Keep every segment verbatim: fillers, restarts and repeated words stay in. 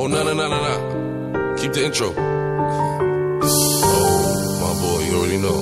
Oh, no, no, no, no, no. Keep the intro. Oh, my boy, you already know.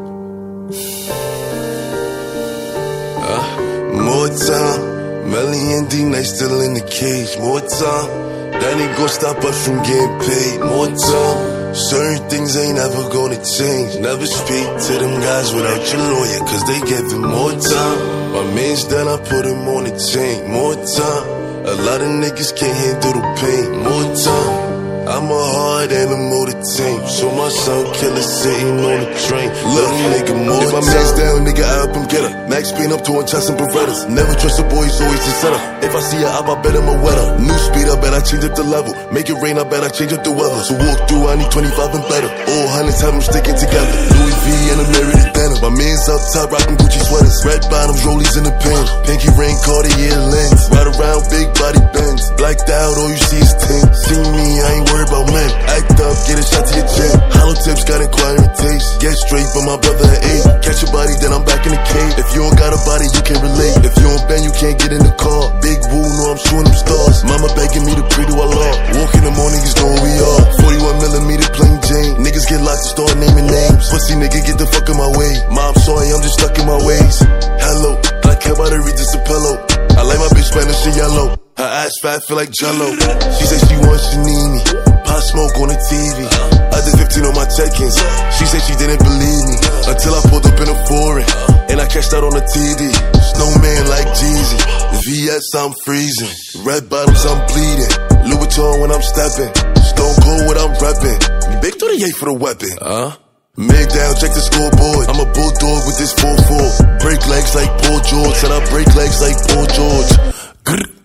Uh, more time. Melly and D-Night still in the cage. More time. That ain't gon' stop us from getting paid. More time. Certain things ain't ever gonna change. Never speak to them guys without your lawyer, cause they giving more time. My man's done, I put him on the chain. More time. A lot of niggas can't handle the pain. More time. I'm a hard animal to tame. So my son killer sitting on the train. Little nigga, more if my man's down, nigga, I help him get her. Max Payne up to one chest and Berettas. Never trust a boy, he's always the setup. If I see her up, I bet him a wetter. New speed, I bet I change up the level. Make it rain, I bet I change up the weather. So walk through, I need twenty-five and better. All hundreds have them sticking together. Louis V and a merited denim. My man's up top, rockin' Gucci sweaters. Red bottoms, rollies in the pen. Pinky ring, Cartier lens. Ride around, big body bends. Blacked out, all you see is tint. See me, I ain't worried about men. Act up, get a shot to your chin. Hollow tips got inquiring taste. Get straight from my brother at eight. Catch your body, then I'm back in the cave. If you don't got a body, you can't relate. If you don't bend, you can't get in the car. Big woo, know I'm shooting them stars. Mama begging me to pray to Allah. Walk in the morning, niggas know who we are. forty-one millimeter plain Jane. Niggas get locked to start naming names. Pussy nigga, get the fuck in my way. Mom, sorry, I'm just stuck in my ways. Hello, I care about her, read this a pillow. I like my bitch Spanish and yellow. Her ass fat, feel like Jello. She said she wants Shanini. Pot smoke on the T V. I did fifteen on my check-ins. She said she didn't believe me until I pulled up in a foreign and I cashed out on the T D. Snowman like Jeezy. V S, I'm freezing. Red bottoms, I'm bleeding. Louis Vuitton when I'm stepping. Stone Cold when I'm repping. Big thirty-eight for the weapon. Uh? Mid down, check the scoreboard. I'm a bulldog with this four four. Break legs like Paul George, and I break legs like Paul George. Grr.